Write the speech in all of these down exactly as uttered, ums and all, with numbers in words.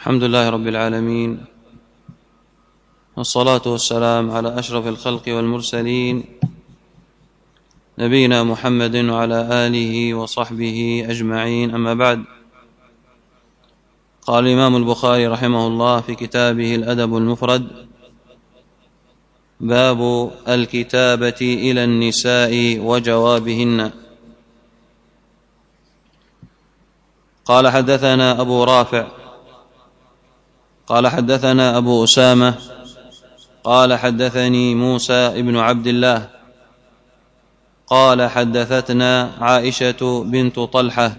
الحمد لله رب العالمين، والصلاة والسلام على أشرف الخلق والمرسلين نبينا محمد وعلى آله وصحبه أجمعين. أما بعد، قال الإمام البخاري رحمه الله في كتابه الأدب المفرد: باب الكتابة إلى النساء وجوابهن. قال: حدثنا أبو رافع قال حدثنا أبو أسامة قال حدثني موسى ابن عبد الله قال حدثتنا عائشة بنت طلحة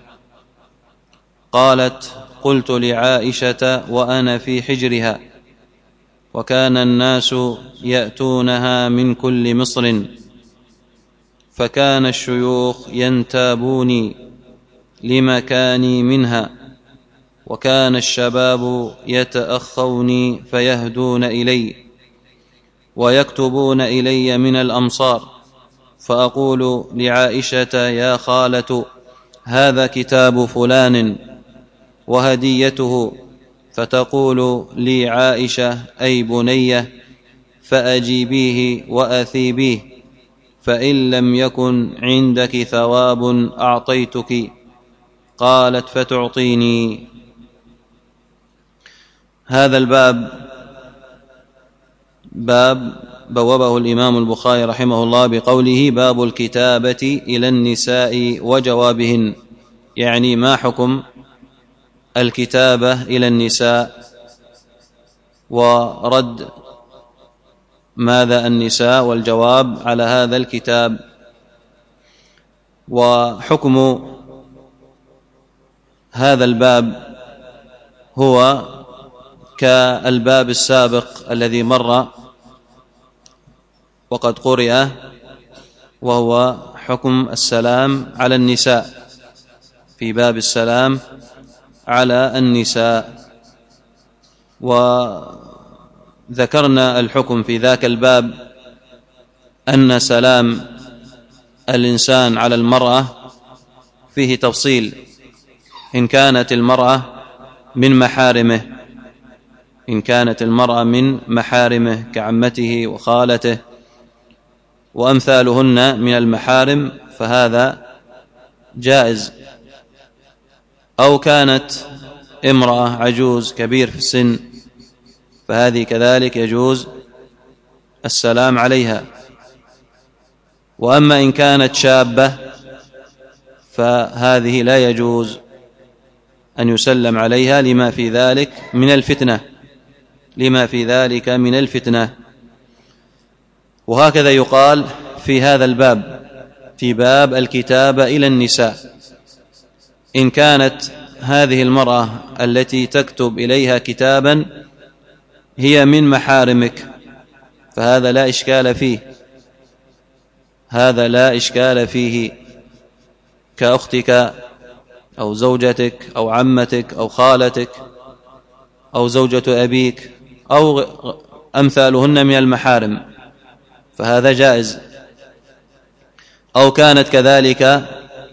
قالت: قلت لعائشة وأنا في حجرها، وكان الناس يأتونها من كل مصر، فكان الشيوخ ينتابوني لمكاني منها، وكان الشباب يتأخوني فيهدون إلي ويكتبون إلي من الأمصار، فأقول لعائشة: يا خالة، هذا كتاب فلان وهديته، فتقول لي عائشة: أي بنية، فأجيبيه وأثيبيه، فإن لم يكن عندك ثواب أعطيتك. قالت: فتعطيني. هذا الباب باب بوبه الإمام البخاري رحمه الله بقوله: باب الكتابة إلى النساء وجوابهن، يعني ما حكم الكتابة إلى النساء ورد ماذا النساء والجواب على هذا الكتاب. وحكم هذا الباب هو كالباب السابق الذي مر وقد قرئ، وهو حكم السلام على النساء، في باب السلام على النساء. وذكرنا الحكم في ذاك الباب أن سلام الإنسان على المرأة فيه تفصيل، إن كانت المرأة من محارمه إن كانت المرأة من محارمه كعمته وخالته وأمثالهن من المحارم فهذا جائز، أو كانت امرأة عجوز كبير في السن فهذه كذلك يجوز السلام عليها. وأما إن كانت شابة فهذه لا يجوز أن يسلم عليها لما في ذلك من الفتنة لما في ذلك من الفتنة. وهكذا يقال في هذا الباب، في باب الكتابة إلى النساء: إن كانت هذه المرأة التي تكتب إليها كتابا هي من محارمك فهذا لا إشكال فيه هذا لا إشكال فيه كأختك أو زوجتك أو عمتك أو خالتك أو زوجة أبيك أو أمثالهن من المحارم فهذا جائز. أو كانت كذلك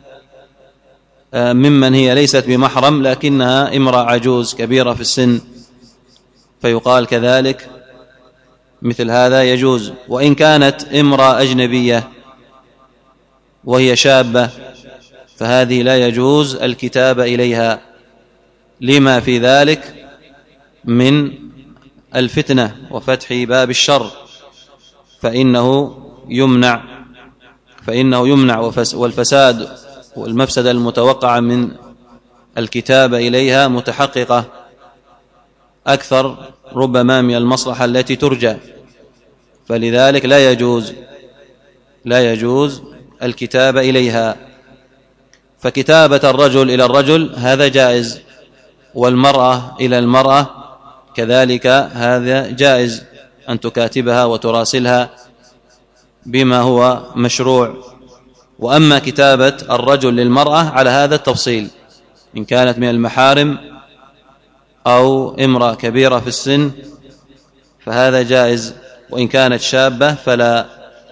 ممن هي ليست بمحرم لكنها امرأة عجوز كبيرة في السن فيقال كذلك مثل هذا يجوز. وإن كانت امرأة أجنبية وهي شابة فهذه لا يجوز الكتابة إليها لما في ذلك من الفتنة وفتح باب الشر، فإنه يمنع فإنه يمنع والفساد والمفسدة المتوقعة من الكتابة إليها متحققة أكثر ربما من المصلحة التي ترجى، فلذلك لا يجوز لا يجوز الكتابة إليها. فكتابة الرجل إلى الرجل هذا جائز، والمرأة إلى المرأة كذلك هذا جائز، أن تكاتبها وتراسلها بما هو مشروع. وأما كتابة الرجل للمرأة على هذا التفصيل، إن كانت من المحارم أو امرأة كبيرة في السن فهذا جائز، وإن كانت شابة فلا.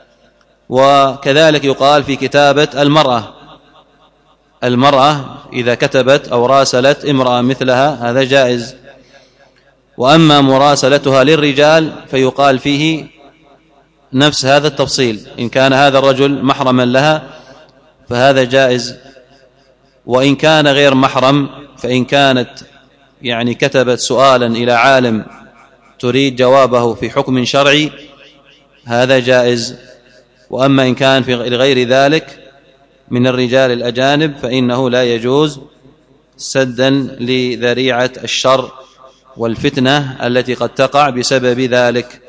وكذلك يقال في كتابة المرأة المرأة إذا كتبت أو راسلت امرأة مثلها هذا جائز. وأما مراسلتها للرجال فيقال فيه نفس هذا التفصيل، إن كان هذا الرجل محرما لها فهذا جائز، وإن كان غير محرم فإن كانت يعني كتبت سؤالا إلى عالم تريد جوابه في حكم شرعي هذا جائز. وأما إن كان في غير ذلك من الرجال الأجانب فإنه لا يجوز سدا لذريعة الشر والفتنة التي قد تقع بسبب ذلك.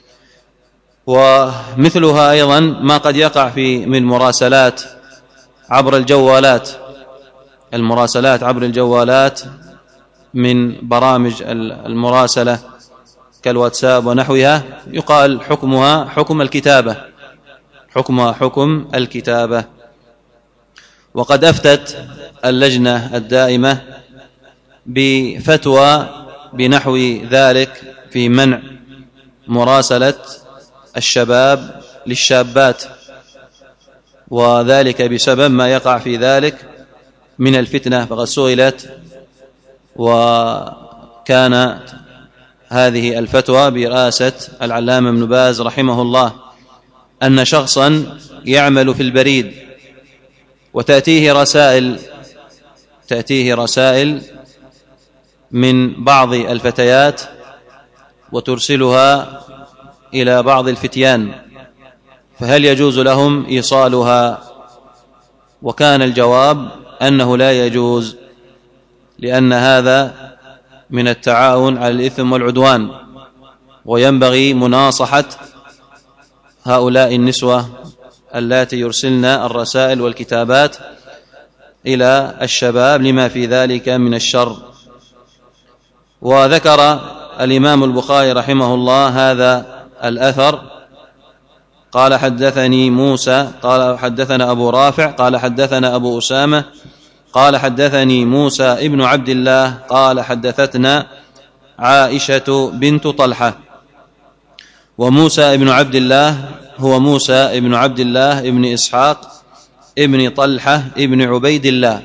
ومثلها أيضا ما قد يقع في من مراسلات عبر الجوالات، المراسلات عبر الجوالات من برامج المراسلة كالواتساب ونحوها يقال حكمها حكم الكتابة، حكمها حكم الكتابة. وقد أفتت اللجنة الدائمة بفتوى بنحو ذلك في منع مراسلة الشباب للشابات، وذلك بسبب ما يقع في ذلك من الفتنة. فقد سئلت وكان هذه الفتوى برئاسة العلامة ابن باز رحمه الله أن شخصا يعمل في البريد وتأتيه رسائل تأتيه رسائل من بعض الفتيات وترسلها إلى بعض الفتيان، فهل يجوز لهم إيصالها؟ وكان الجواب أنه لا يجوز، لأن هذا من التعاون على الإثم والعدوان، وينبغي مناصحة هؤلاء النسوة اللاتي يرسلن الرسائل والكتابات إلى الشباب لما في ذلك من الشر. وذكر الإمام البخاري رحمه الله هذا الأثر قال حدثني موسى قال حدثنا أبو رافع قال حدثنا أبو أسامة قال حدثني موسى ابن عبد الله قال حدثتنا عائشة بنت طلحة. وموسى ابن عبد الله هو موسى ابن عبد الله ابن إسحاق ابن طلحة ابن عبيد الله،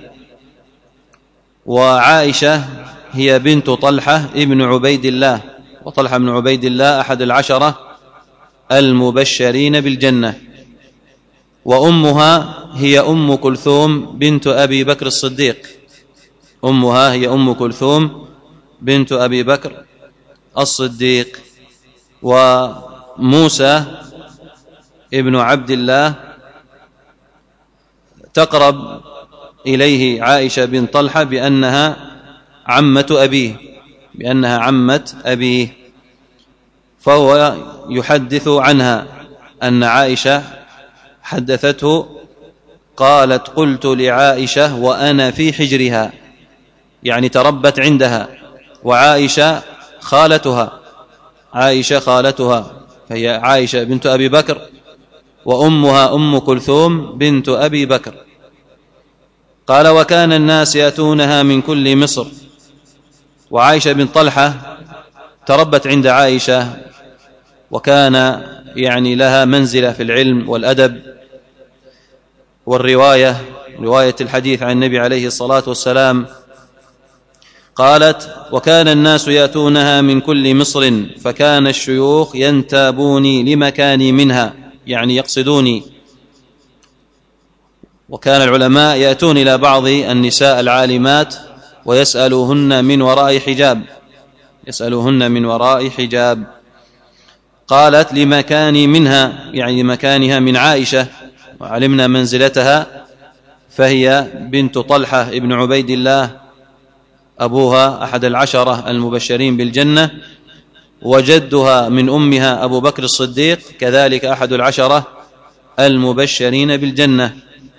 وعائشة هي بنت طلحة ابن عبيد الله، وطلحة بن عبيد الله أحد العشرة المبشرين بالجنة. وأمها هي أم كلثوم بنت أبي بكر الصديق، أمها هي أم كلثوم بنت أبي بكر الصديق. وموسى ابن عبد الله تقرب إليه عائشة بن طلحة بأنها عمة أبيه بأنها عمة أبيه فهو يحدث عنها أن عائشة حدثته قالت قلت لعائشة وأنا في حجرها، يعني تربت عندها، وعائشة خالتها عائشة خالتها فهي عائشة بنت أبي بكر، وأمها أم كلثوم بنت أبي بكر. قال وكان الناس يأتونها من كل مصر، وعائشة بن طلحة تربت عند عائشة وكان يعني لها منزلة في العلم والأدب والرواية، رواية الحديث عن النبي عليه الصلاة والسلام. قالت وكان الناس يأتونها من كل مصر فكان الشيوخ ينتابوني لمكاني منها، يعني يقصدوني، وكان العلماء يأتون إلى بعض النساء العالمات ويسألوهن من وراء حجاب يسألوهن من وراء حجاب. قالت لمكاني منها، يعني لمكانها من عائشة، وعلمنا منزلتها، فهي بنت طلحة ابن عبيد الله، أبوها أحد العشرة المبشرين بالجنة، وجدها من أمها أبو بكر الصديق كذلك أحد العشرة المبشرين بالجنة.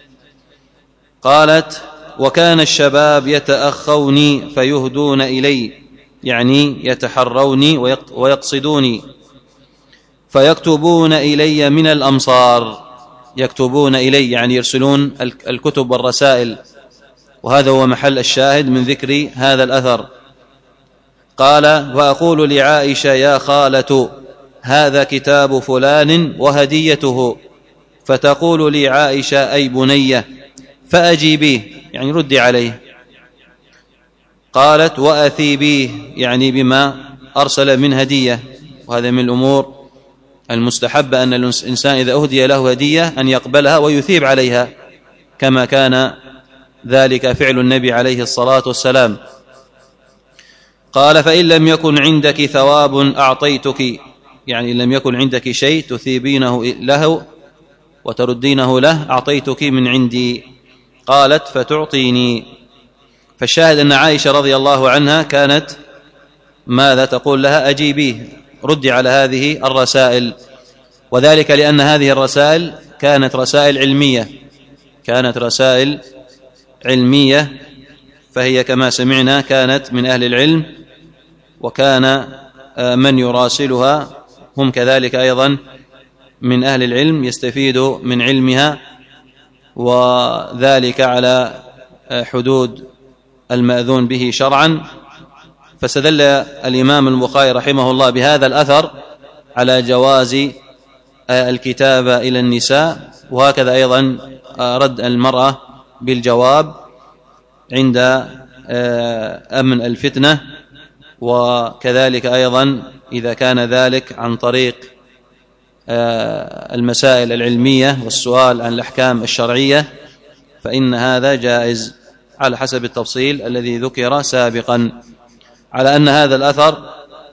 قالت وكان الشباب يتأخوني فيهدون إلي، يعني يتحروني ويقصدوني، فيكتبون إلي من الأمصار، يكتبون إلي يعني يرسلون الكتب والرسائل، وهذا هو محل الشاهد من ذكر هذا الأثر. قال وأقول لعائشة يا خالة هذا كتاب فلان وهديته، فتقول لي عائشة أي بنية فأجيبيه، يعني ردي عليه. قالت وأثيبيه، يعني بما أرسل من هدية، وهذا من الأمور المستحبة أن الإنسان إذا أهدي له هدية أن يقبلها ويثيب عليها، كما كان ذلك فعل النبي عليه الصلاة والسلام. قال: فإن لم يكن عندك ثواب أعطيتك، يعني إن لم يكن عندك شيء تثيبينه له وتردينه له أعطيتك من عندي. قالت: فتعطيني. فالشاهد أن عائشة رضي الله عنها كانت ماذا تقول لها؟ أجيبيه، ردي على هذه الرسائل. وذلك لأن هذه الرسائل كانت رسائل علمية، كانت رسائل علمية، فهي كما سمعنا كانت من أهل العلم، وكان من يراسلها هم كذلك أيضا من أهل العلم يستفيد من علمها، وذلك على حدود المأذون به شرعا. فاستدل الإمام البخاري رحمه الله بهذا الأثر على جواز الكتابة إلى النساء، وهكذا أيضا رد المرأة بالجواب عند أمن الفتنة، وكذلك أيضا إذا كان ذلك عن طريق المسائل العلمية والسؤال عن الأحكام الشرعية، فإن هذا جائز على حسب التفصيل الذي ذكر سابقا. على أن هذا الأثر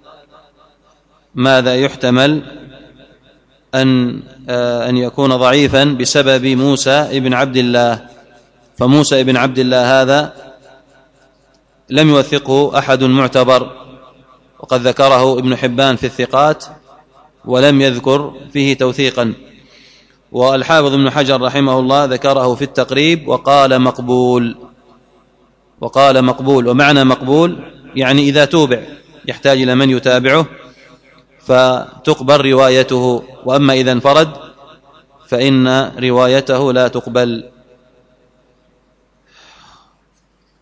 ماذا يحتمل أن أن يكون ضعيفا بسبب موسى ابن عبد الله، فموسى ابن عبد الله هذا لم يوثقه أحد معتبر، وقد ذكره ابن حبان في الثقات ولم يذكر فيه توثيقا، والحافظ ابن حجر رحمه الله ذكره في التقريب وقال مقبول، وقال مقبول. ومعنى مقبول يعني إذا توبع يحتاج إلى من يتابعه فتقبل روايته، وأما إذا انفرد فإن روايته لا تقبل.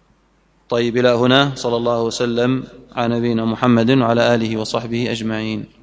طيب، إلى هنا. صلى الله وسلم على نبينا محمد وعلى آله وصحبه أجمعين.